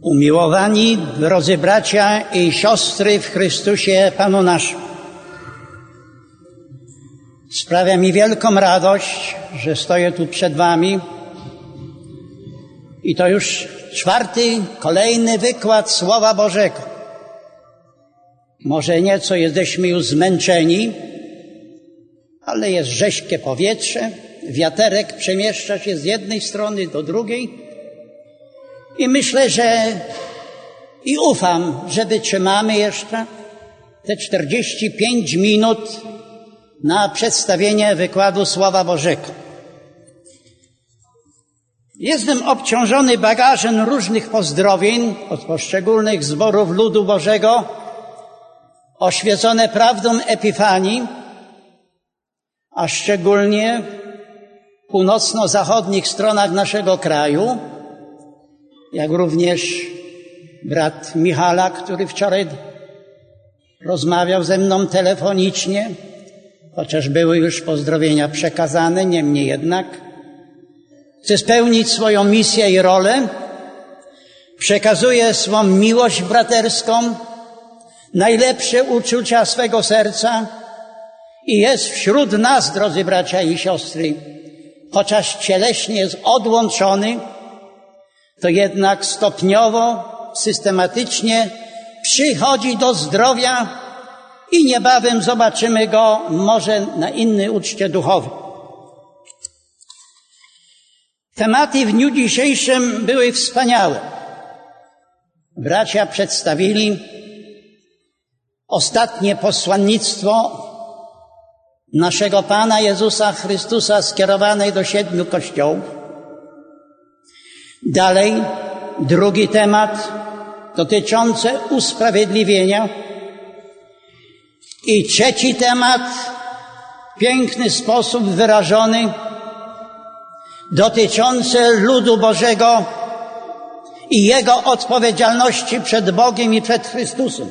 Umiłowani drodzy bracia i siostry w Chrystusie Panu naszym, sprawia mi wielką radość, że stoję tu przed wami i to już kolejny wykład Słowa Bożego. Może nieco jesteśmy już zmęczeni, ale jest rześkie powietrze, wiaterek przemieszcza się z jednej strony do drugiej i myślę, i ufam, że wytrzymamy jeszcze te 45 minut na przedstawienie wykładu Słowa Bożego. Jestem obciążony bagażem różnych pozdrowień od poszczególnych zborów ludu Bożego, oświecone prawdą Epifanii, a szczególnie w północno-zachodnich stronach naszego kraju, jak również brat Michala, który wczoraj rozmawiał ze mną telefonicznie, chociaż były już pozdrowienia przekazane, niemniej jednak chcę spełnić swoją misję i rolę, przekazuję swą miłość braterską, najlepsze uczucia swego serca i jest wśród nas, drodzy bracia i siostry, chociaż cieleśnie jest odłączony, to jednak stopniowo, systematycznie przychodzi do zdrowia i niebawem zobaczymy go może na innej uczcie duchowej. Tematy w dniu dzisiejszym były wspaniałe. Bracia przedstawili ostatnie posłannictwo naszego Pana Jezusa Chrystusa skierowane do 7 kościołów. Dalej drugi temat dotyczący usprawiedliwienia i trzeci temat w piękny sposób wyrażony dotyczący ludu Bożego i jego odpowiedzialności przed Bogiem i przed Chrystusem.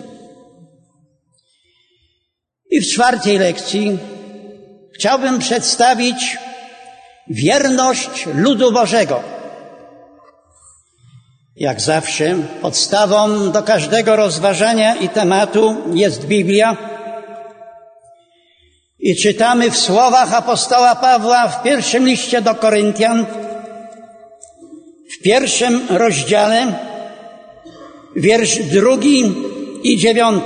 I w 4. lekcji chciałbym przedstawić wierność ludu Bożego. Jak zawsze podstawą do każdego rozważania i tematu jest Biblia i czytamy w słowach apostoła Pawła w 1. liście do Koryntian, w 1. rozdziale, wiersz 2 i 9.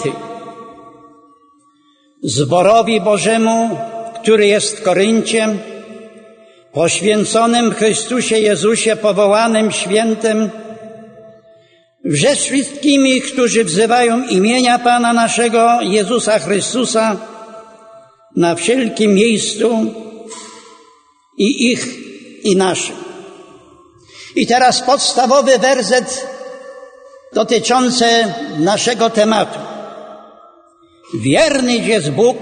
Zborowi Bożemu, który jest w Koryncie, poświęconym Chrystusie Jezusie, powołanym świętem, wże wszystkimi, którzy wzywają imienia Pana naszego Jezusa Chrystusa na wszelkim miejscu i ich, i naszym. I teraz podstawowy werset dotyczący naszego tematu. Wierny jest Bóg,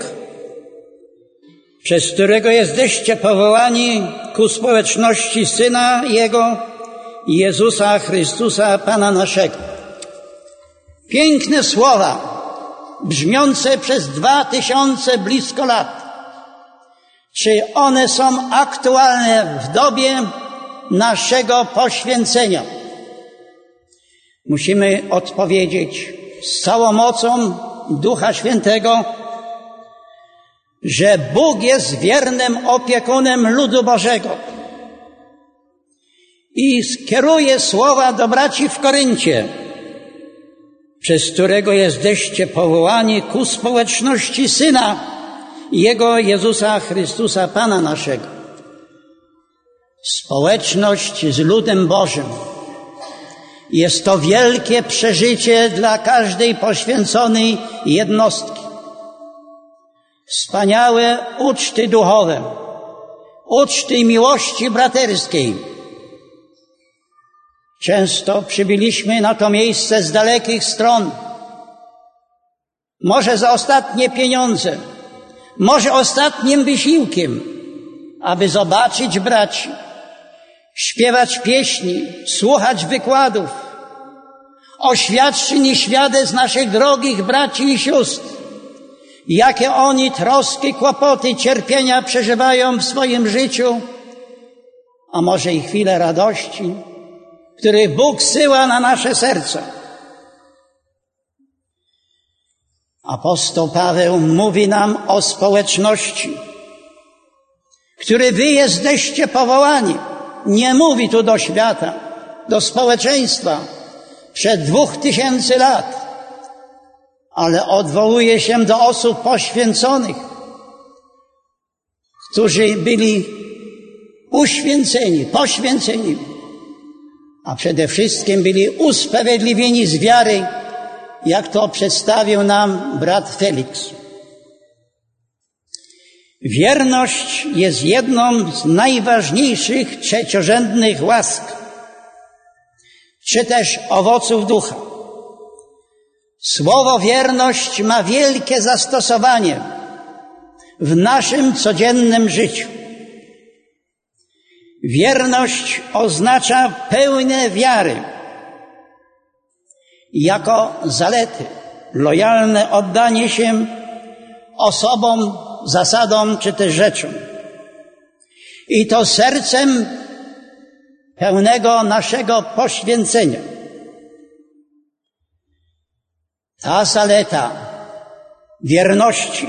przez którego jesteście powołani ku społeczności Syna Jego, Jezusa Chrystusa, Pana naszego. Piękne słowa, brzmiące przez 2000 blisko lat. Czy one są aktualne w dobie naszego poświęcenia? Musimy odpowiedzieć z całą mocą Ducha Świętego, że Bóg jest wiernym opiekunem ludu Bożego. I skieruje słowa do braci w Koryncie, przez którego jesteście powołani ku społeczności Syna Jego, Jezusa Chrystusa, Pana naszego. Społeczność z ludem Bożym. Jest to wielkie przeżycie dla każdej poświęconej jednostki. Wspaniałe uczty duchowe, uczty miłości braterskiej. Często przybyliśmy na to miejsce z dalekich stron. Może za ostatnie pieniądze, może ostatnim wysiłkiem, aby zobaczyć braci, śpiewać pieśni, słuchać wykładów, oświadczeń i świadectw naszych drogich braci i sióstr, jakie oni troski, kłopoty, cierpienia przeżywają w swoim życiu, a może i chwile radości, których Bóg zsyła na nasze serca. Apostoł Paweł mówi nam o społeczności, której wy jesteście powołani. Nie mówi tu do świata, do społeczeństwa przed 2000 lat, ale odwołuje się do osób poświęconych, którzy byli poświęceni, a przede wszystkim byli usprawiedliwieni z wiary, jak to przedstawił nam brat Felix. Wierność jest jedną z najważniejszych trzeciorzędnych łask, czy też owoców ducha. Słowo wierność ma wielkie zastosowanie w naszym codziennym życiu. Wierność oznacza pełne wiary jako zalety, lojalne oddanie się osobom, zasadom czy też rzeczom. I to sercem pełnego naszego poświęcenia. Ta zaleta wierności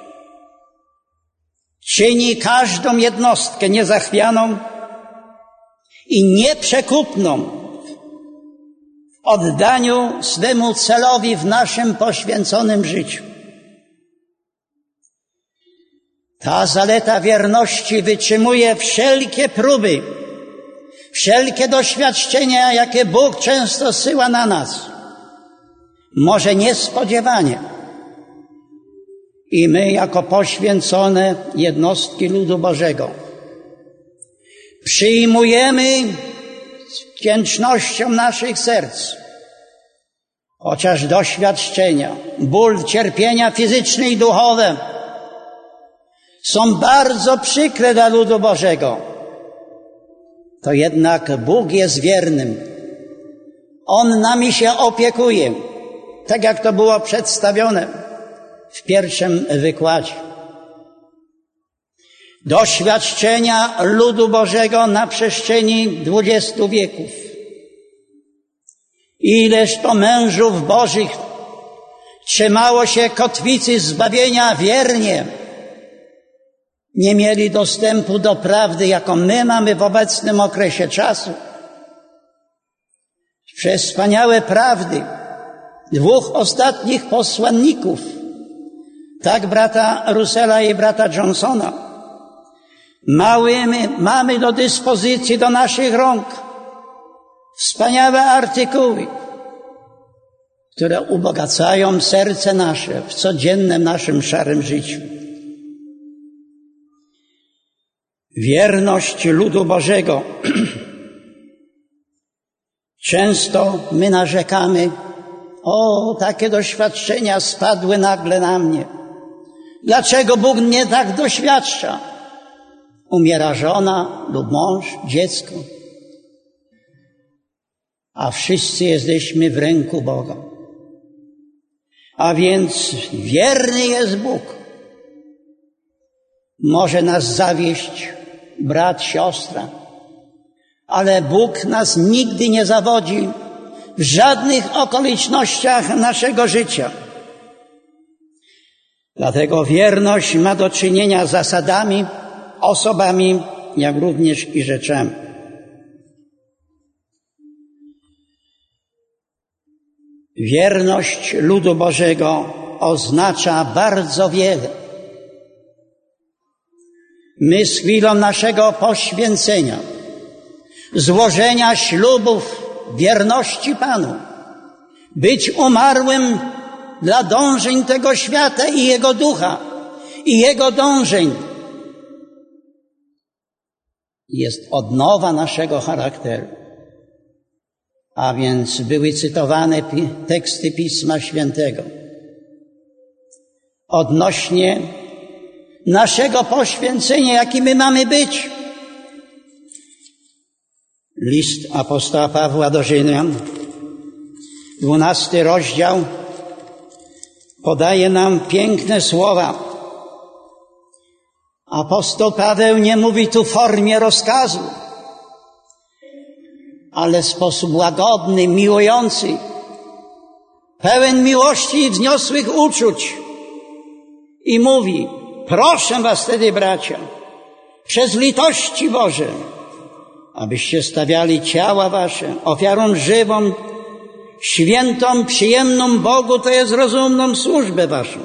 czyni każdą jednostkę niezachwianą i nieprzekupną w oddaniu swemu celowi w naszym poświęconym życiu. Ta zaleta wierności wytrzymuje wszelkie próby, wszelkie doświadczenia, jakie Bóg często zsyła na nas. Może niespodziewanie. I my, jako poświęcone jednostki ludu Bożego, przyjmujemy z wdzięcznością naszych serc, chociaż doświadczenia, ból, cierpienia fizyczne i duchowe są bardzo przykre dla ludu Bożego, to jednak Bóg jest wiernym. On nami się opiekuje, tak jak to było przedstawione w pierwszym wykładzie. Doświadczenia ludu Bożego na przestrzeni 20 wieków. Ileż to mężów Bożych trzymało się kotwicy zbawienia wiernie. Nie mieli dostępu do prawdy, jaką my mamy w obecnym okresie czasu. Przez wspaniałe prawdy dwóch ostatnich posłanników, tak brata Russella i brata Johnsona, mamy do dyspozycji, do naszych rąk wspaniałe artykuły, które ubogacają serce nasze w codziennym naszym szarym życiu. Wierność ludu Bożego. Często my narzekamy, takie doświadczenia spadły nagle na mnie. Dlaczego Bóg mnie tak doświadcza? Umiera żona lub mąż, dziecko. A wszyscy jesteśmy w ręku Boga. A więc wierny jest Bóg. Może nas zawieść brat, siostra, ale Bóg nas nigdy nie zawodzi w żadnych okolicznościach naszego życia. Dlatego wierność ma do czynienia z zasadami, osobami, jak również i rzeczami. Wierność ludu Bożego oznacza bardzo wiele. My z chwilą naszego poświęcenia, złożenia ślubów wierności Panu, być umarłym dla dążeń tego świata i jego ducha, i jego dążeń, jest odnowa naszego charakteru. A więc były cytowane teksty Pisma Świętego odnośnie naszego poświęcenia, jaki my mamy być. List apostoła Pawła do Rzymian, 12 rozdział, podaje nam piękne słowa. Apostoł Paweł nie mówi tu w formie rozkazu, ale w sposób łagodny, miłujący, pełen miłości i wzniosłych uczuć. I mówi: proszę was wtedy, bracia, przez litości Boże, abyście stawiali ciała wasze ofiarą żywą, świętą, przyjemną Bogu, to jest rozumną służbę waszą.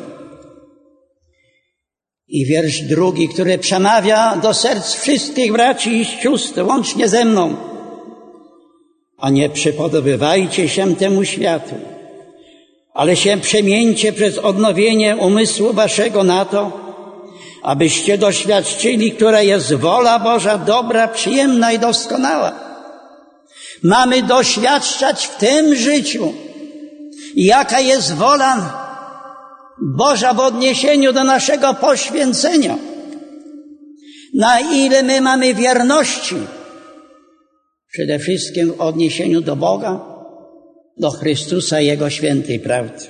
I wiersz drugi, który przemawia do serc wszystkich braci i sióstr, łącznie ze mną: a nie przypodobywajcie się temu światu, ale się przemieńcie przez odnowienie umysłu waszego na to, abyście doświadczyli, która jest wola Boża, dobra, przyjemna i doskonała. Mamy doświadczać w tym życiu, jaka jest wola Boża w odniesieniu do naszego poświęcenia. Na ile my mamy wierności, przede wszystkim w odniesieniu do Boga, do Chrystusa i Jego świętej prawdy.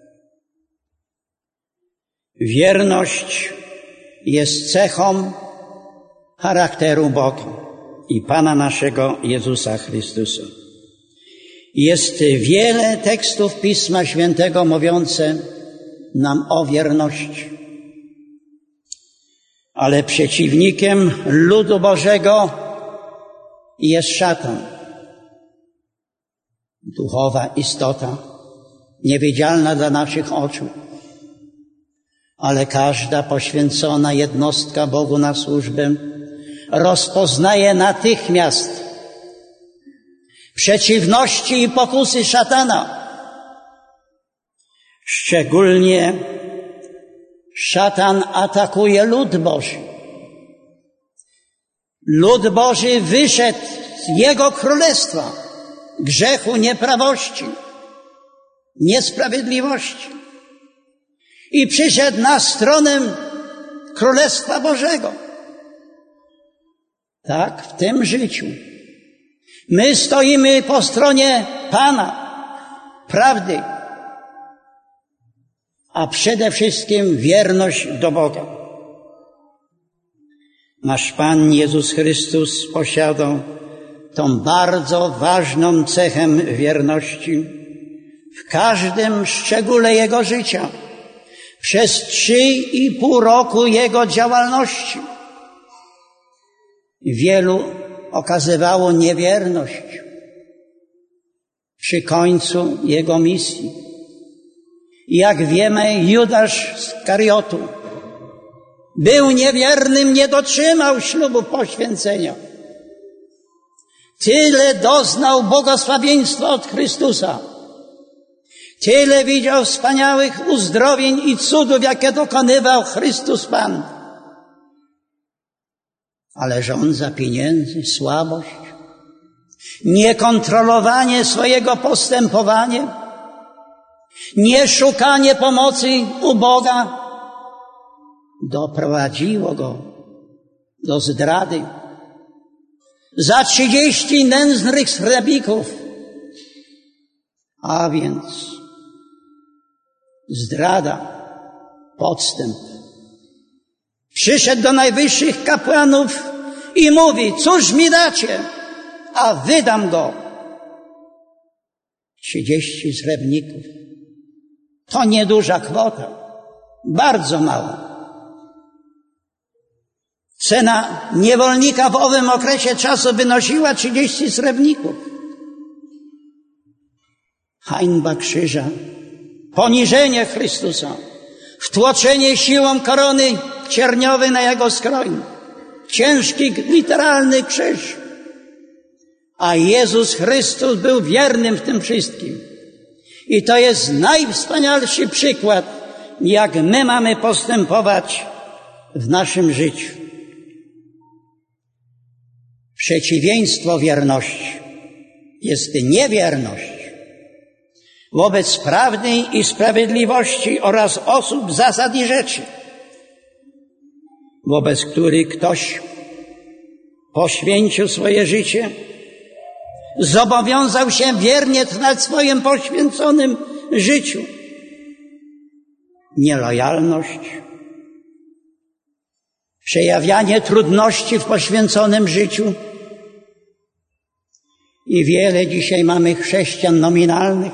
Wierność jest cechą charakteru Boga i Pana naszego Jezusa Chrystusa. Jest wiele tekstów Pisma Świętego mówiące nam o wierności. Ale przeciwnikiem ludu Bożego jest szatan. Duchowa istota, niewidzialna dla naszych oczu. Ale każda poświęcona jednostka Bogu na służbę rozpoznaje natychmiast przeciwności i pokusy szatana. Szczególnie szatan atakuje lud Boży. Lud Boży wyszedł z Jego królestwa grzechu, nieprawości, niesprawiedliwości i przyszedł na stronę Królestwa Bożego. Tak, w tym życiu my stoimy po stronie Pana, prawdy, a przede wszystkim wierność do Boga. Nasz Pan Jezus Chrystus posiadał tą bardzo ważną cechę wierności w każdym szczególe Jego życia, przez 3,5 roku Jego działalności. Wielu okazywało niewierność przy końcu Jego misji. I jak wiemy, Judasz Iskariotu był niewiernym, nie dotrzymał ślubu poświęcenia. Tyle doznał błogosławieństwa od Chrystusa. Tyle widział wspaniałych uzdrowień i cudów, jakie dokonywał Chrystus Pan. Ale żądza pieniędzy, słabość, niekontrolowanie swojego postępowania, nieszukanie pomocy u Boga doprowadziło go do zdrady. Za 30 nędznych srebrników, a więc zdrada, podstęp. Przyszedł do najwyższych kapłanów i mówi: cóż mi dacie, a wydam go. 30 srebrników. To nieduża kwota, bardzo mała. Cena niewolnika w owym okresie czasu wynosiła 30 srebrników. Hańba krzyża, poniżenie Chrystusa, wtłoczenie siłą korony cierniowej na Jego skroń, ciężki, literalny krzyż. A Jezus Chrystus był wiernym w tym wszystkim. I to jest najwspanialszy przykład, jak my mamy postępować w naszym życiu. Przeciwieństwo wierności jest niewierność wobec prawdy i sprawiedliwości oraz osób, zasad i rzeczy, wobec których ktoś poświęcił swoje życie, zobowiązał się wiernie trwać w swoim poświęconym życiu. Nielojalność, przejawianie trudności w poświęconym życiu I wiele dzisiaj mamy chrześcijan nominalnych,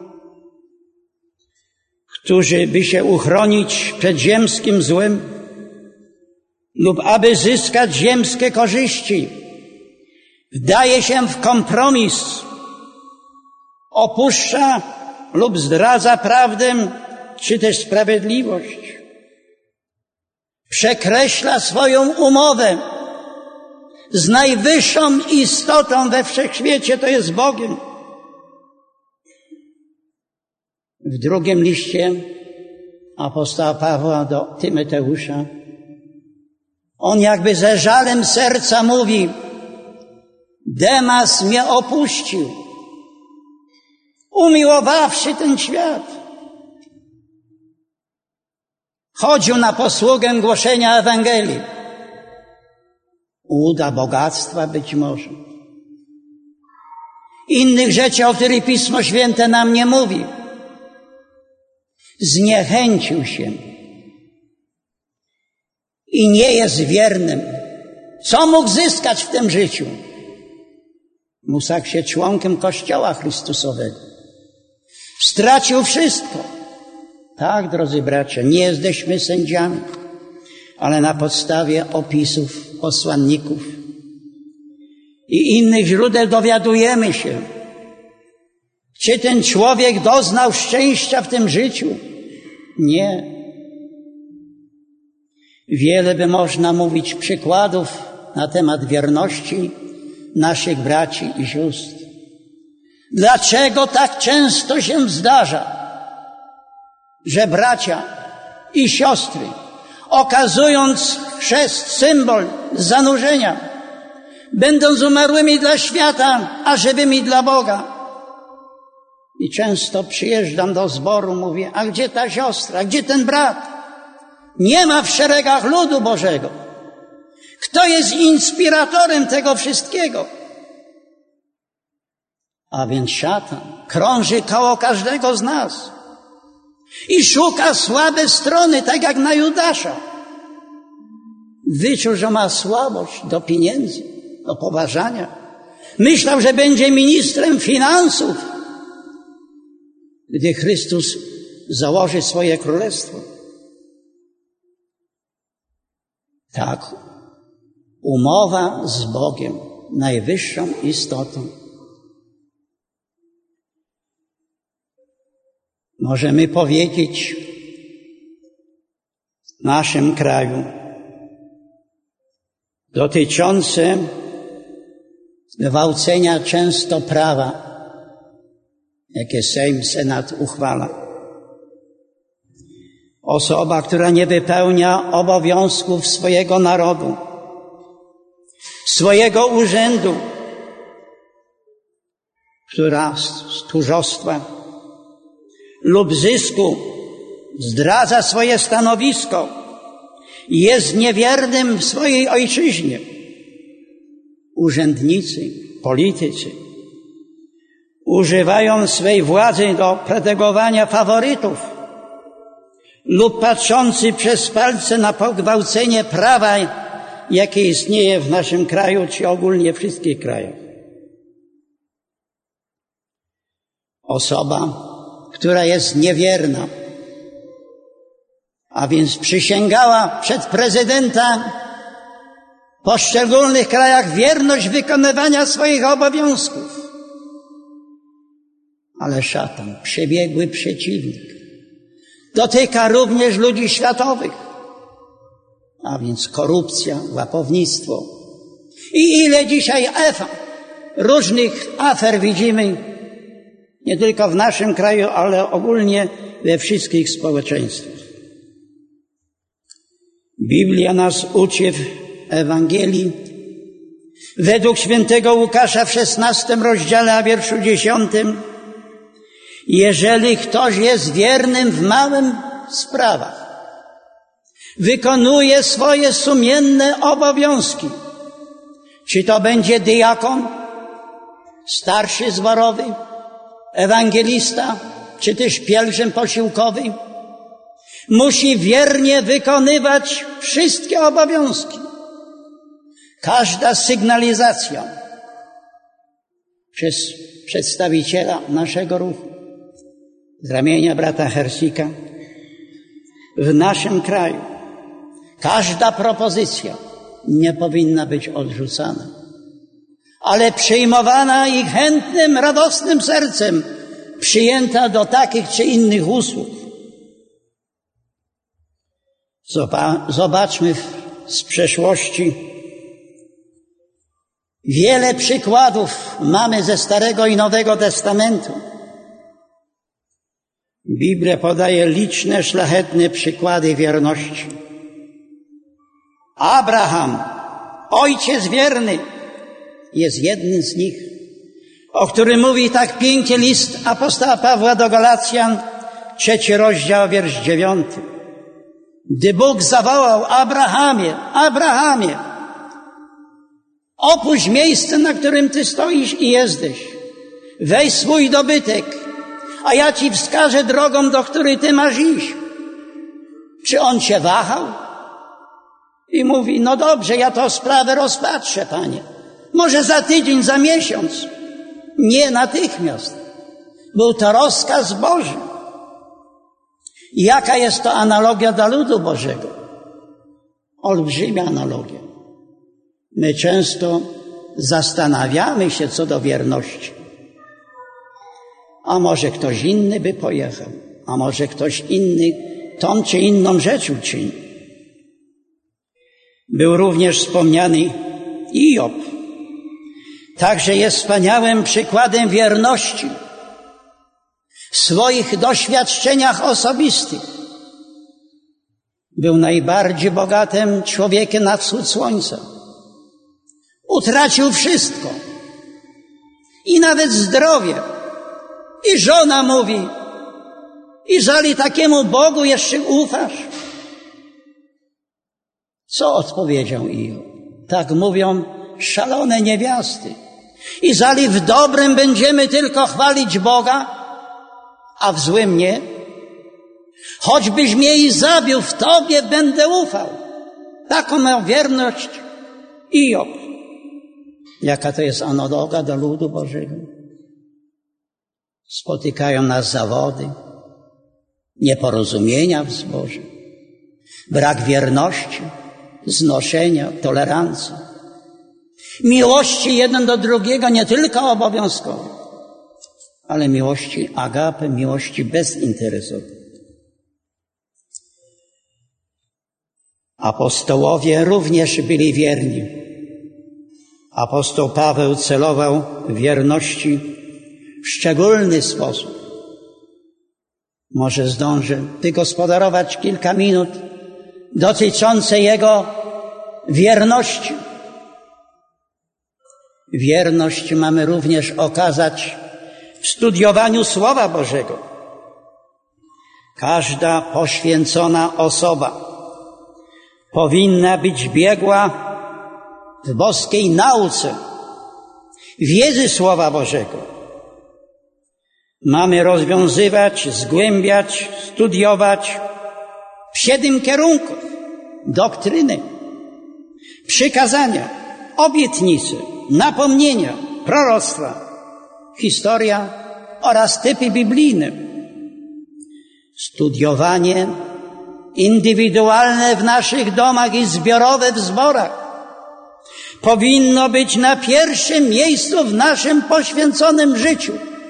którzy by się uchronić przed ziemskim złem lub aby zyskać ziemskie korzyści, wdaje się w kompromis, opuszcza lub zdradza prawdę, czy też sprawiedliwość. Przekreśla swoją umowę z najwyższą istotą we wszechświecie, to jest Bogiem. W drugim liście apostoła Pawła do Tymoteusza on jakby ze żalem serca mówi: Demas mnie opuścił, umiłowawszy ten świat. Chodził na posługę głoszenia Ewangelii. Uda bogactwa być może. Innych rzeczy, o których Pismo Święte nam nie mówi. Zniechęcił się i nie jest wiernym. Co mógł zyskać w tym życiu? Mógł stać się członkiem Kościoła Chrystusowego. Stracił wszystko. Tak, drodzy bracia, nie jesteśmy sędziami, ale na podstawie opisów posłanników i innych źródeł dowiadujemy się, czy ten człowiek doznał szczęścia w tym życiu. Nie. Wiele by można mówić przykładów na temat wierności naszych braci i sióstr. Dlaczego tak często się zdarza, że bracia i siostry, okazując chrzest, symbol zanurzenia, będąc umarłymi dla świata, a żywymi dla Boga. I często przyjeżdżam do zboru, mówię: a gdzie ta siostra, gdzie ten brat? Nie ma w szeregach ludu Bożego. Kto jest inspiratorem tego wszystkiego? A więc szatan krąży koło każdego z nas i szuka słabe strony, tak jak na Judasza. Wyczuł, że ma słabość do pieniędzy, do poważania. Myślał, że będzie ministrem finansów, gdy Chrystus założy swoje królestwo. Tak, umowa z Bogiem, najwyższą istotą. Możemy powiedzieć w naszym kraju dotyczące gwałcenia często prawa, jakie Sejm, Senat uchwala. Osoba, która nie wypełnia obowiązków swojego narodu, swojego urzędu, która z tchórzostwa lub zysku zdradza swoje stanowisko i jest niewiernym w swojej ojczyźnie. Urzędnicy, politycy używają swej władzy do protegowania faworytów lub patrzący przez palce na pogwałcenie prawa, jakie istnieje w naszym kraju, czy ogólnie w wszystkich krajach. Osoba, która jest niewierna, a więc przysięgała przed prezydenta w poszczególnych krajach wierność wykonywania swoich obowiązków. Ale szatan, przebiegły przeciwnik, dotyka również ludzi światowych, a więc korupcja, łapownictwo. I ile dzisiaj różnych afer widzimy, nie tylko w naszym kraju, ale ogólnie we wszystkich społeczeństwach. Biblia nas uczy w Ewangelii według świętego Łukasza w 16 rozdziale, a wierszu 10. Jeżeli ktoś jest wiernym w małym sprawach, wykonuje swoje sumienne obowiązki, czy to będzie diakon, starszy zborowy, ewangelista, czy też pielgrzym posiłkowy, musi wiernie wykonywać wszystkie obowiązki. Każda sygnalizacja, przez przedstawiciela naszego ruchu, z ramienia brata Hersika, w naszym kraju każda propozycja nie powinna być odrzucana, ale przyjmowana i chętnym, radosnym sercem przyjęta do takich czy innych usług. Zobaczmy z przeszłości. Wiele przykładów mamy ze Starego i Nowego Testamentu. Biblia podaje liczne, szlachetne przykłady wierności. Abraham, ojciec wierny, jest jednym z nich, o którym mówi tak pięknie list apostoła Pawła do Galacjan, 3 rozdział, wiersz 9. Gdy Bóg zawołał: Abrahamie, Abrahamie, opuść miejsce, na którym ty stoisz i jesteś. Weź swój dobytek, a ja ci wskażę drogą, do której ty masz iść. Czy on się wahał? I mówi: no dobrze, ja tę sprawę rozpatrzę, Panie. Może za tydzień, za miesiąc. Nie natychmiast. Był to rozkaz Boży. I jaka jest to analogia dla ludu Bożego? Olbrzymia analogia. My często zastanawiamy się co do wierności. A może ktoś inny by pojechał? A może ktoś inny tą czy inną rzecz uczyni? Był również wspomniany Hiob. Także jest wspaniałym przykładem wierności w swoich doświadczeniach osobistych. Był najbardziej bogatym człowiekiem na wschód słońca. Utracił wszystko. I nawet zdrowie. I żona mówi: jeżeli takiemu Bogu jeszcze ufasz? Co odpowiedział Hiob? Tak mówią szalone niewiasty. Jeżeli w dobrym będziemy tylko chwalić Boga, a w złym nie, choćbyś mnie i zabił, w Tobie będę ufał. Taką miał wierność Hiob. Jaka to jest analogia do ludu Bożego? Spotykają nas zawody, nieporozumienia w zborze, brak wierności, znoszenia, tolerancji, miłości jeden do drugiego, nie tylko obowiązkowej, ale miłości agape, miłości bezinteresowej. Apostołowie również byli wierni. Apostoł Paweł celował w wierności w szczególny sposób. Może zdążę wygospodarować kilka minut dotyczące jego wierności. Wierność mamy również okazać w studiowaniu Słowa Bożego. Każda poświęcona osoba powinna być biegła w boskiej nauce, wiedzy Słowa Bożego. Mamy rozwiązywać, zgłębiać, studiować w 7 kierunkach: doktryny, przykazania, obietnice, napomnienia, proroctwa, historia oraz typy biblijne. Studiowanie indywidualne w naszych domach i zbiorowe w zborach powinno być na pierwszym miejscu w naszym poświęconym życiu.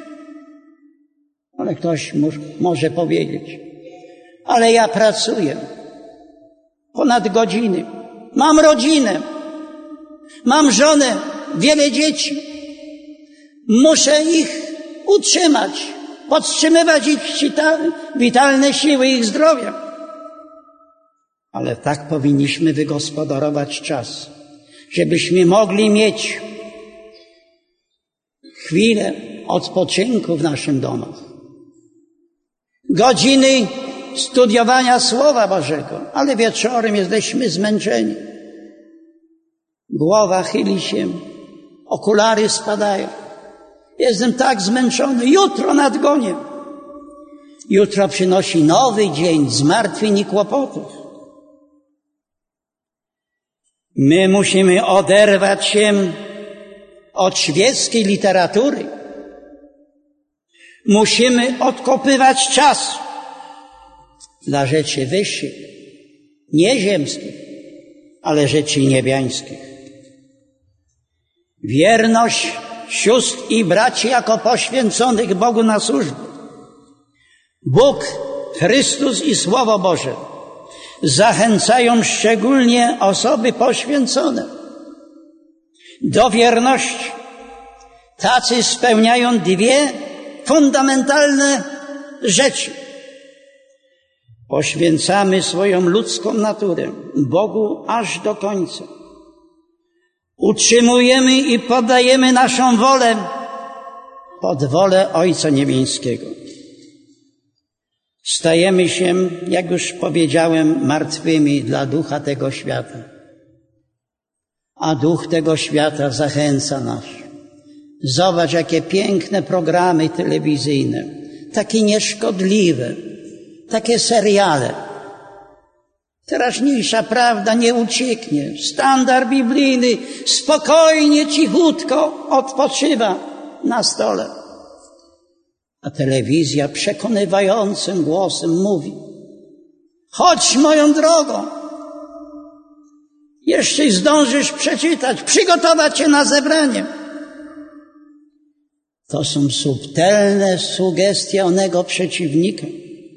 Ale ktoś może powiedzieć: ale ja pracuję ponad godziny, mam rodzinę, mam żonę, wiele dzieci, muszę ich utrzymać, podtrzymywać ich witalne siły, ich zdrowia. Ale tak powinniśmy wygospodarować czas, żebyśmy mogli mieć chwilę odpoczynku w naszym domach, godziny studiowania Słowa Bożego, ale wieczorem jesteśmy zmęczeni. Głowa chyli się, okulary spadają. Jestem tak zmęczony, jutro nadgonię. Jutro przynosi nowy dzień zmartwień i kłopotów. My musimy oderwać się od świeckiej literatury. Musimy odkopywać czas dla rzeczy wyższych, nie ziemskich, ale rzeczy niebiańskich. Wierność sióstr i braci jako poświęconych Bogu na służbę. Bóg, Chrystus i Słowo Boże zachęcają szczególnie osoby poświęcone do wierności. Tacy spełniają dwie fundamentalne rzeczy. Poświęcamy swoją ludzką naturę Bogu aż do końca. Utrzymujemy i poddajemy naszą wolę pod wolę Ojca Niebieskiego. Stajemy się, jak już powiedziałem, martwymi dla ducha tego świata. A duch tego świata zachęca nas. Zobacz, jakie piękne programy telewizyjne, takie nieszkodliwe, takie seriale. Teraźniejsza prawda nie ucieknie. Standard biblijny spokojnie, cichutko odpoczywa na stole. A telewizja przekonywającym głosem mówi: chodź moją drogą. Jeszcze zdążysz przeczytać, przygotować się na zebranie. To są subtelne sugestie onego przeciwnika.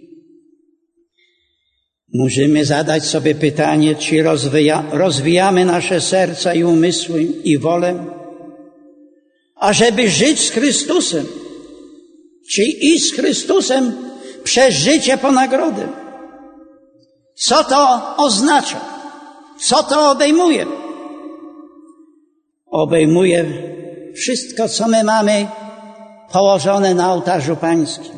Musimy zadać sobie pytanie, czy rozwijamy nasze serca i umysły i wolę, ażeby żyć z Chrystusem, czy iść z Chrystusem przez życie po nagrodę. Co to oznacza? Co to obejmuje? Obejmuje wszystko, co my mamy położone na ołtarzu pańskim.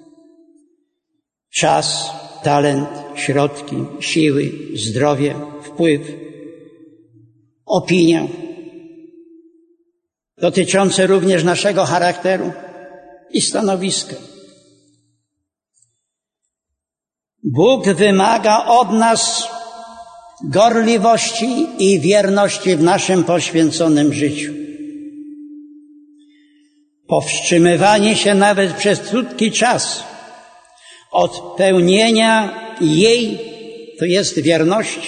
Czas, talent, środki, siły, zdrowie, wpływ, opinia, dotyczące również naszego charakteru i stanowiska. Bóg wymaga od nas gorliwości i wierności w naszym poświęconym życiu. Powstrzymywanie się nawet przez krótki czas od pełnienia jej, to jest wierności.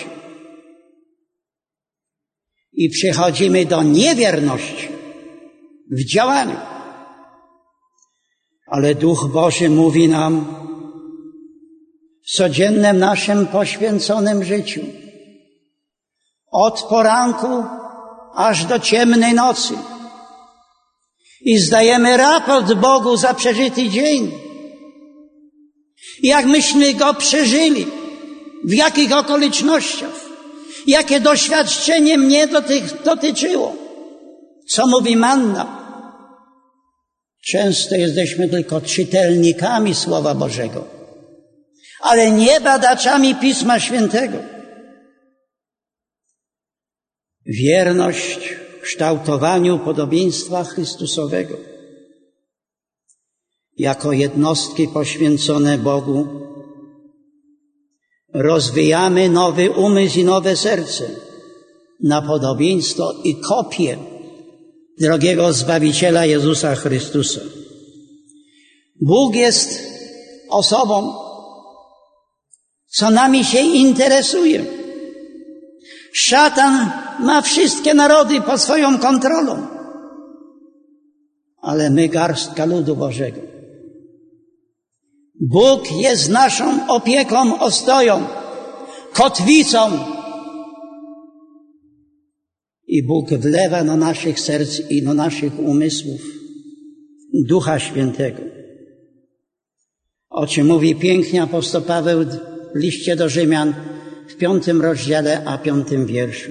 I przechodzimy do niewierności w działaniu. Ale Duch Boży mówi nam w codziennym naszym poświęconym życiu, od poranku aż do ciemnej nocy, i zdajemy raport Bogu za przeżyty dzień. Jak myśmy go przeżyli, w jakich okolicznościach, jakie doświadczenie mnie dotyczyło. Co mówi manna? Często jesteśmy tylko czytelnikami Słowa Bożego, ale nie badaczami Pisma Świętego. Wierność w kształtowaniu podobieństwa Chrystusowego jako jednostki poświęcone Bogu rozwijamy nowy umysł i nowe serce na podobieństwo i kopię drogiego Zbawiciela Jezusa Chrystusa. Bóg jest osobą, co nami się interesuje. Szatan ma wszystkie narody pod swoją kontrolą, ale my garstka ludu Bożego. Bóg jest naszą opieką, ostoją, kotwicą. I Bóg wlewa do naszych serc i do naszych umysłów Ducha Świętego. O czym mówi pięknie apostoł Paweł w liście do Rzymian w 5 rozdziale, a 5 wierszu.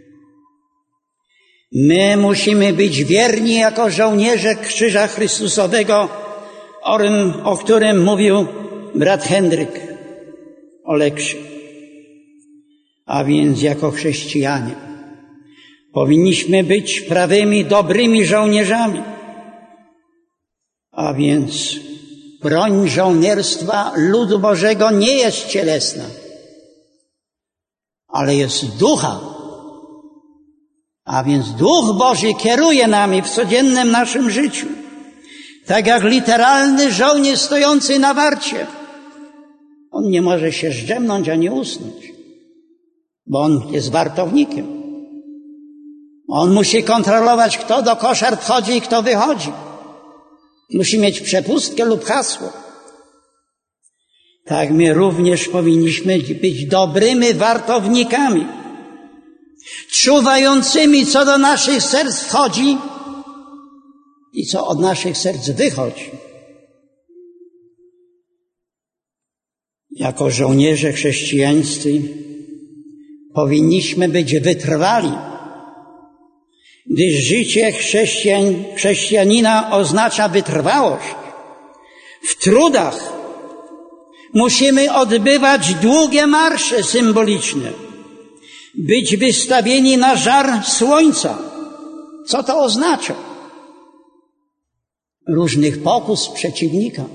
My musimy być wierni jako żołnierze krzyża Chrystusowego, o którym mówił brat Henryk Oleksiak. A więc jako chrześcijanie powinniśmy być prawymi, dobrymi żołnierzami. A więc broń żołnierstwa ludu Bożego nie jest cielesna, ale jest ducha. A więc Duch Boży kieruje nami w codziennym naszym życiu. Tak jak literalny żołnierz stojący na warcie. On nie może się zdrzemnąć ani usnąć, bo on jest wartownikiem. On musi kontrolować, kto do koszar wchodzi i kto wychodzi. Musi mieć przepustkę lub hasło. Tak my również powinniśmy być dobrymi wartownikami, czuwającymi, co do naszych serc wchodzi i co od naszych serc wychodzi. Jako żołnierze chrześcijańscy powinniśmy być wytrwali, gdyż życie chrześcijanina oznacza wytrwałość. W trudach musimy odbywać długie marsze symboliczne, być wystawieni na żar słońca. Co to oznacza? Różnych pokus przeciwnika.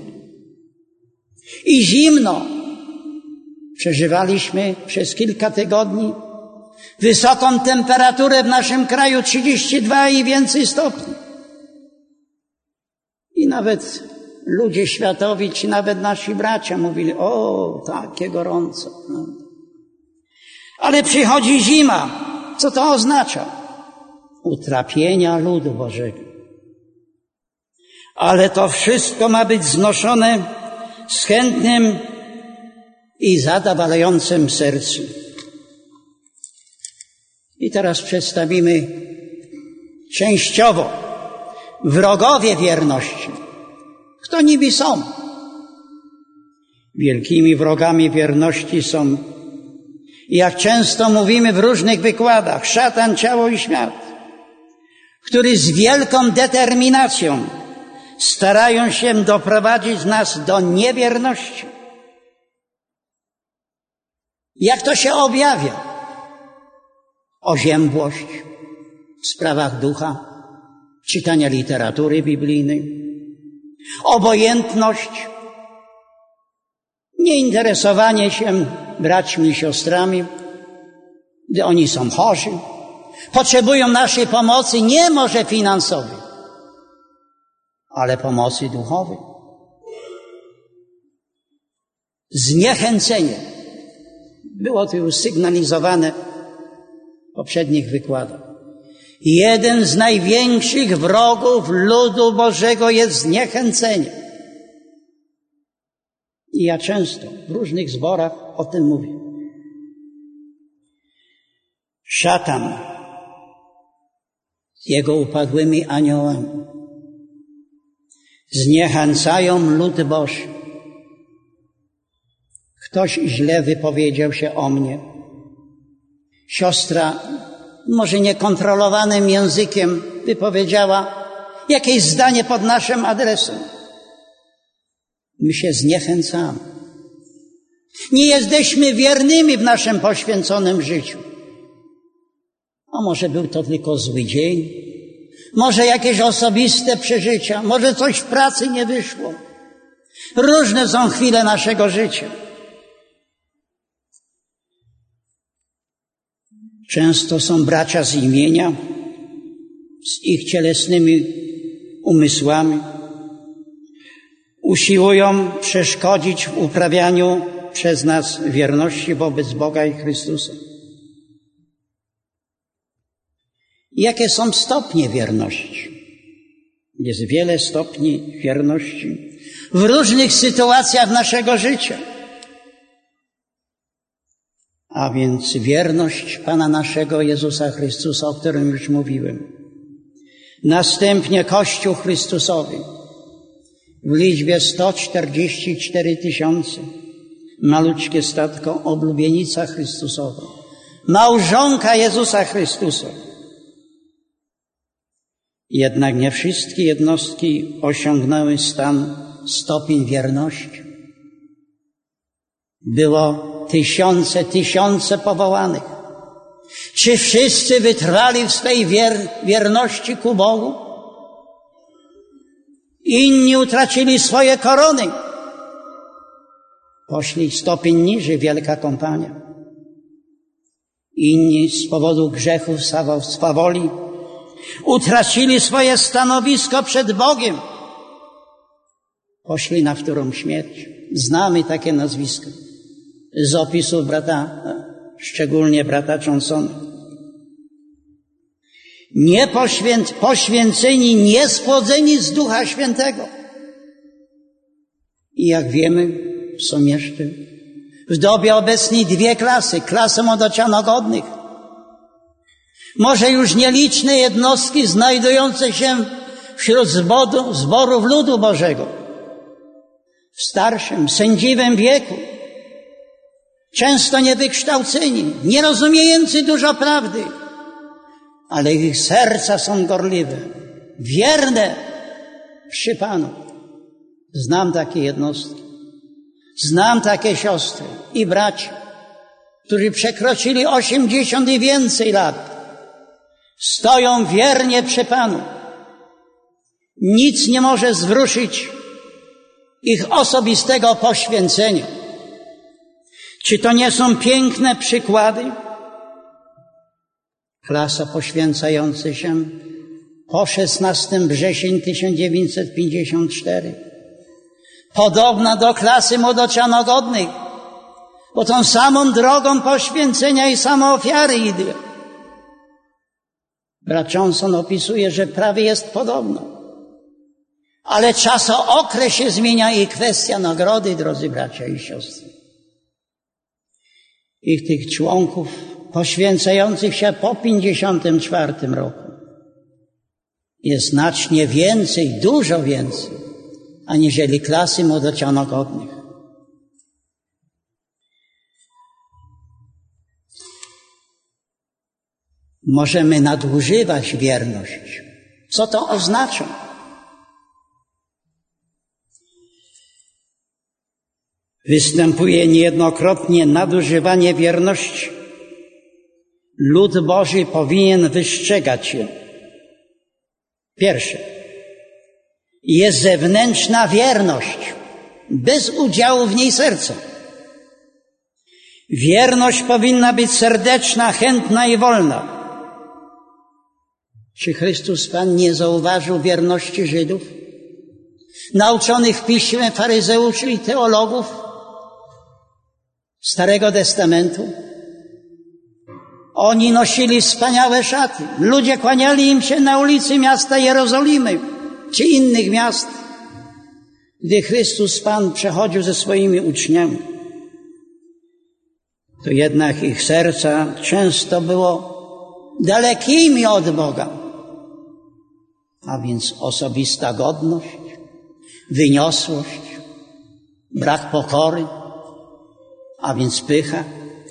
I zimno. Przeżywaliśmy przez kilka tygodni wysoką temperaturę w naszym kraju 32 i więcej stopni. I nawet ludzie światowi, ci nawet nasi bracia mówili, o, takie gorąco. No. Ale przychodzi zima. Co to oznacza? Utrapienia ludu Bożego. Ale to wszystko ma być znoszone z chętnym i zadowalającym sercem. I teraz przedstawimy częściowo wrogowie wierności. Kto niby są? Wielkimi wrogami wierności są, jak często mówimy w różnych wykładach, szatan, ciało i świat, który z wielką determinacją starają się doprowadzić nas do niewierności. Jak to się objawia? Oziębłość w sprawach ducha, czytania literatury biblijnej, obojętność, nieinteresowanie się braćmi i siostrami, gdy oni są chorzy, potrzebują naszej pomocy, nie może finansowej, ale pomocy duchowej. Zniechęcenie. Było to już sygnalizowane w poprzednich wykładach. Jeden z największych wrogów ludu Bożego jest zniechęcenie. I ja często w różnych zborach o tym mówię. Szatan z jego upadłymi aniołami zniechęcają lud Boży. Ktoś źle wypowiedział się o mnie. Siostra może niekontrolowanym językiem wypowiedziała jakieś zdanie pod naszym adresem. My się zniechęcamy. Nie jesteśmy wiernymi w naszym poświęconym życiu. A może był to tylko zły dzień, może jakieś osobiste przeżycia, może coś w pracy nie wyszło. Różne są chwile naszego życia. Często są bracia z imienia, z ich cielesnymi umysłami. Usiłują przeszkodzić w uprawianiu przez nas wierności wobec Boga i Chrystusa. Jakie są stopnie wierności? Jest wiele stopni wierności w różnych sytuacjach naszego życia. A więc wierność Pana naszego Jezusa Chrystusa, o którym już mówiłem. Następnie Kościół Chrystusowy w liczbie 144 000. Maluczkie statko, oblubienica Chrystusowa. Małżonka Jezusa Chrystusa. Jednak nie wszystkie jednostki osiągnęły stopień wierności. Było tysiące powołanych. Czy wszyscy wytrwali w swej wierności ku Bogu? Inni utracili swoje korony. Poszli stopień niżej, wielka kompania. Inni z powodu grzechów swawoli utracili swoje stanowisko przed Bogiem. Poszli na wtórą śmierć. Znamy takie nazwiska z opisów brata, szczególnie brata Johnsona. Poświęceni, niespłodzeni z Ducha Świętego. I jak wiemy, są jeszcze w dobie obecnej dwie klasy. Klasę młodocianogodnych. Może już nieliczne jednostki znajdujące się wśród zborów ludu Bożego. W starszym, sędziwym wieku. Często niewykształceni, nie rozumiejący dużo prawdy. Ale ich serca są gorliwe, wierne przy Panu. Znam takie jednostki. Znam takie siostry i bracia, którzy przekroczyli 80 i więcej lat. Stoją wiernie przy Panu. Nic nie może zwrócić ich osobistego poświęcenia. Czy to nie są piękne przykłady? Klasa poświęcająca się po 16 września 1954. Podobna do klasy młodocianogodnych, bo tą samą drogą poświęcenia i samoofiary idzie. Brat Johnson opisuje, że prawie jest podobno. Ale czasookres się zmienia i kwestia nagrody, drodzy bracia i siostry. Ich tych członków poświęcających się po 54 roku jest znacznie więcej, dużo więcej, aniżeli klasy młodocianogodnych. Możemy nadużywać wierność. Co to oznacza? Występuje niejednokrotnie nadużywanie wierności. Lud Boży powinien wystrzegać się. Pierwsze. Jest zewnętrzna wierność, bez udziału w niej serca. Wierność powinna być serdeczna, chętna i wolna. Czy Chrystus Pan nie zauważył wierności Żydów? Nauczonych w Piśmie faryzeuszy i teologów Starego Testamentu? Oni nosili wspaniałe szaty. Ludzie kłaniali im się na ulicy miasta Jerozolimy czy innych miast, gdy Chrystus Pan przechodził ze swoimi uczniami. To jednak ich serca często było dalekimi od Boga. A więc osobista godność, wyniosłość, brak pokory, a więc pycha.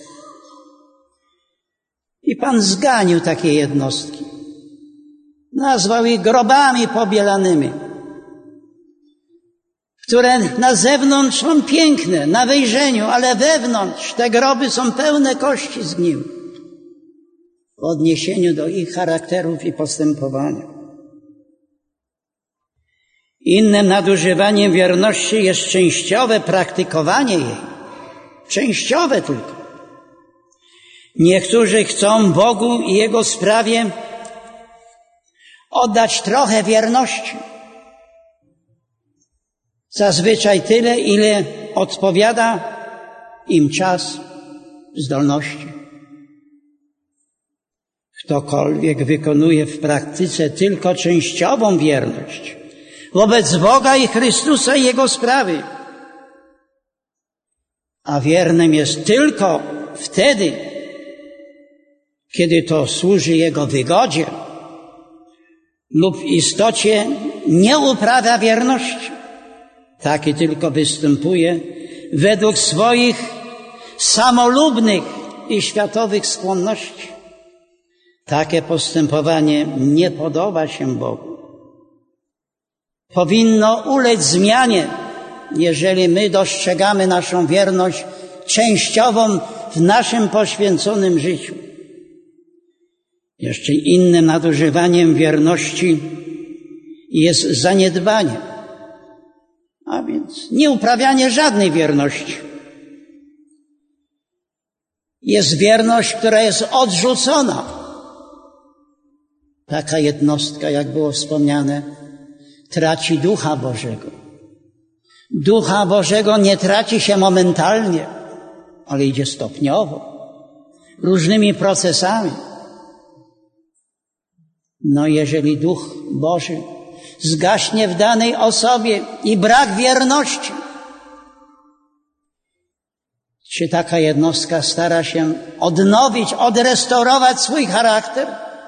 I Pan zganił takie jednostki. Nazwał ich grobami pobielanymi, które na zewnątrz są piękne, na wejrzeniu, ale wewnątrz te groby są pełne kości zgniłych. W odniesieniu do ich charakterów i postępowania. Innym nadużywaniem wierności jest częściowe praktykowanie jej. Częściowe tylko. Niektórzy chcą Bogu i Jego sprawie oddać trochę wierności. Zazwyczaj tyle, ile odpowiada im czas, zdolności. Ktokolwiek wykonuje w praktyce tylko częściową wierność wobec Boga i Chrystusa i Jego sprawy, a wiernym jest tylko wtedy, kiedy to służy Jego wygodzie lub w istocie nie uprawia wierności. Taki tylko występuje według swoich samolubnych i światowych skłonności. Takie postępowanie nie podoba się Bogu. Powinno ulec zmianie, jeżeli my dostrzegamy naszą wierność częściową w naszym poświęconym życiu. Jeszcze innym nadużywaniem wierności jest zaniedbanie, a więc nieuprawianie żadnej wierności. Jest wierność, która jest odrzucona. Taka jednostka, jak było wspomniane, traci Ducha Bożego. Ducha Bożego nie traci się momentalnie, ale idzie stopniowo, różnymi procesami. No jeżeli Duch Boży zgaśnie w danej osobie i brak wierności, czy taka jednostka stara się odnowić, odrestaurować swój charakter?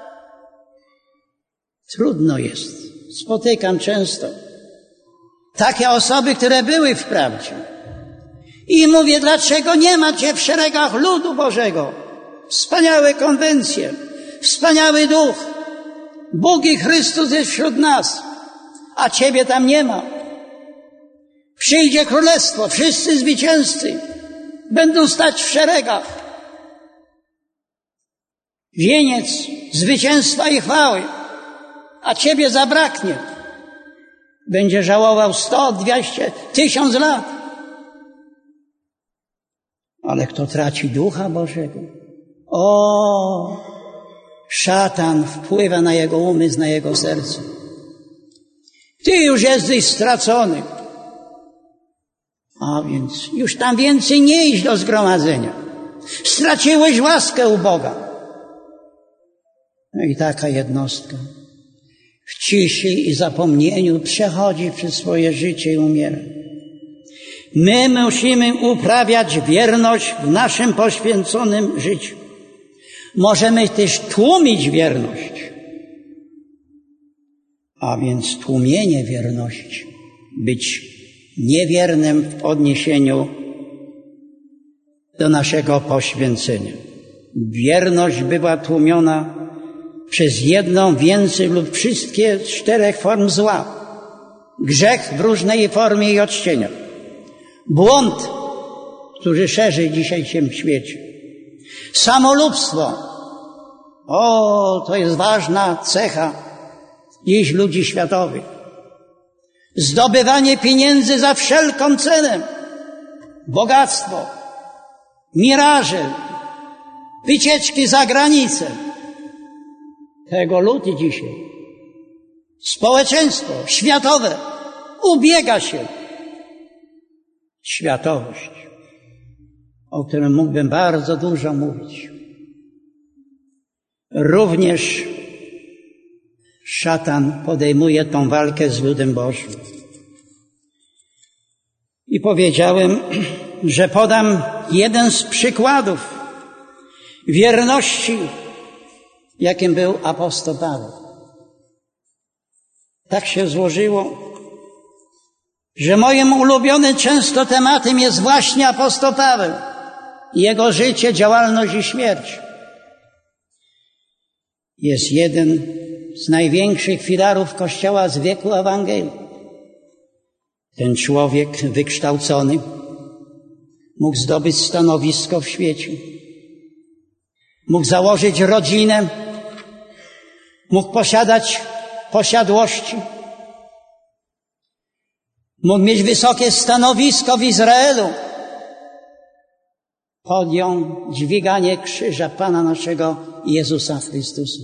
Trudno jest. Spotykam często takie osoby, które były w prawdzie. I mówię, dlaczego nie ma Cię w szeregach ludu Bożego? Wspaniałe konwencje, wspaniały duch. Bóg i Chrystus jest wśród nas, a Ciebie tam nie ma. Przyjdzie królestwo, wszyscy zwycięzcy będą stać w szeregach. Wieniec zwycięstwa i chwały, a Ciebie zabraknie. Będzie żałował 100, 200, 1000 lat. Ale kto traci Ducha Bożego? Szatan wpływa na jego umysł, na jego serce. Ty już jesteś stracony. A więc już tam więcej nie idź do zgromadzenia. Straciłeś łaskę u Boga. No i taka jednostka w ciszy i zapomnieniu przechodzi przez swoje życie i umiera. My musimy uprawiać wierność w naszym poświęconym życiu. Możemy też tłumić wierność, a więc tłumienie wierności, być niewiernym w odniesieniu do naszego poświęcenia. Wierność była tłumiona przez jedną, więcej lub wszystkie 4 form zła. Grzech w różnej formie i odcieniach. Błąd, który szerzy dzisiaj się w świecie. Samolubstwo. To jest ważna cecha dziś ludzi światowych. Zdobywanie pieniędzy za wszelką cenę. Bogactwo. Miraże. Wycieczki za granicę. Tego lud dzisiaj. Społeczeństwo światowe ubiega się. Światowość, o którym mógłbym bardzo dużo mówić. Również szatan podejmuje tą walkę z ludem Bożym. I powiedziałem, że podam jeden z przykładów wierności, jakim był apostoł Paweł. Tak się złożyło, że moim ulubionym często tematem jest właśnie apostoł Paweł, jego życie, działalność i śmierć. Jest jeden z największych filarów Kościoła z wieku Ewangelii. Ten człowiek wykształcony mógł zdobyć stanowisko w świecie, mógł założyć rodzinę, mógł posiadać posiadłości, mógł mieć wysokie stanowisko w Izraelu. Podjął dźwiganie krzyża Pana naszego Jezusa Chrystusa.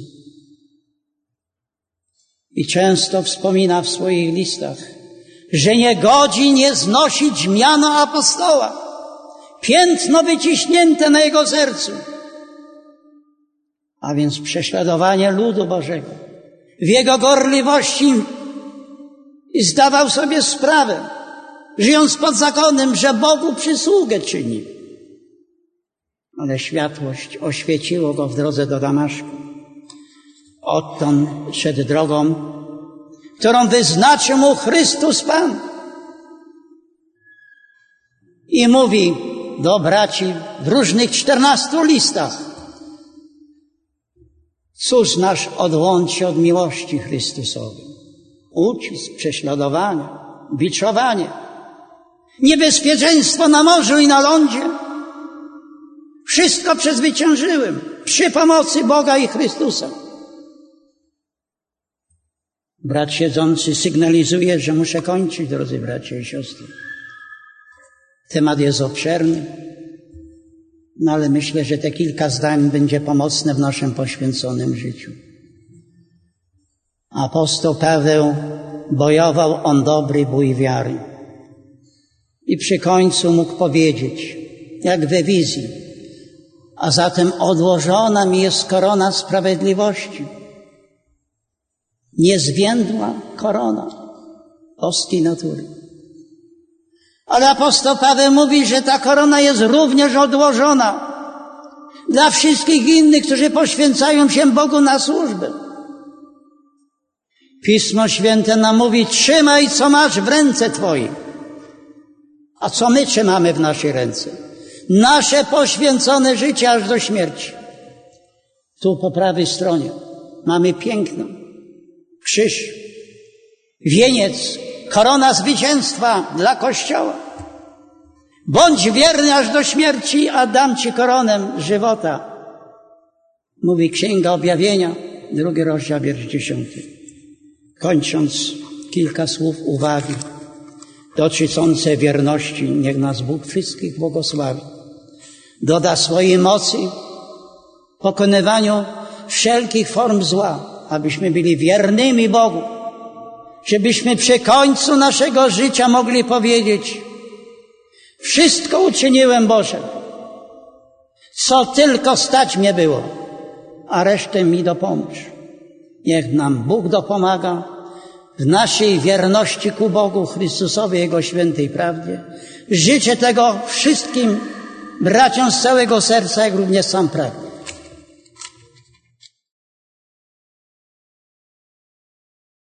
I często wspomina w swoich listach, że nie godzi nie znosić miano apostoła. Piętno wyciśnięte na jego sercu. A więc prześladowanie ludu Bożego. W jego gorliwości zdawał sobie sprawę, żyjąc pod zakonem, że Bogu przysługę czyni. Ale światłość oświeciło go w drodze do Damaszku. Odtąd szedł drogą, którą wyznaczył mu Chrystus Pan. I mówi do braci w różnych 14 listach: cóż nasz odłączy od miłości Chrystusowej? Ucisk, prześladowanie, biczowanie, niebezpieczeństwo na morzu i na lądzie. Wszystko przezwyciężyłem przy pomocy Boga i Chrystusa. Brat siedzący sygnalizuje, że muszę kończyć, drodzy bracia i siostry. Temat jest obszerny. No ale myślę, że te kilka zdań będzie pomocne w naszym poświęconym życiu. Apostoł Paweł bojował on dobry bój wiary. I przy końcu mógł powiedzieć, jak we wizji: a zatem odłożona mi jest korona sprawiedliwości. Niezwiędła korona boskiej natury. Ale apostoł Paweł mówi, że ta korona jest również odłożona dla wszystkich innych, którzy poświęcają się Bogu na służbę. Pismo Święte nam mówi: trzymaj, co masz w ręce twojej. A co my trzymamy w naszej ręce? Nasze poświęcone życie aż do śmierci. Tu po prawej stronie mamy piękną krzyż, wieniec, korona zwycięstwa dla Kościoła. Bądź wierny aż do śmierci, a dam ci koronę żywota. Mówi Księga Objawienia, 2 rozdział, wiersz 10. Kończąc, kilka słów uwagi dotyczące wierności. Niech nas Bóg wszystkich błogosławi. Doda swojej mocy pokonywaniu wszelkich form zła, abyśmy byli wiernymi Bogu, żebyśmy przy końcu naszego życia mogli powiedzieć: wszystko uczyniłem, Boże, co tylko stać mnie było, a resztę mi dopomóż. Niech nam Bóg dopomaga w naszej wierności ku Bogu, Chrystusowi, Jego świętej prawdzie. Życzę tego wszystkim braciom z całego serca, jak również sam pragnę.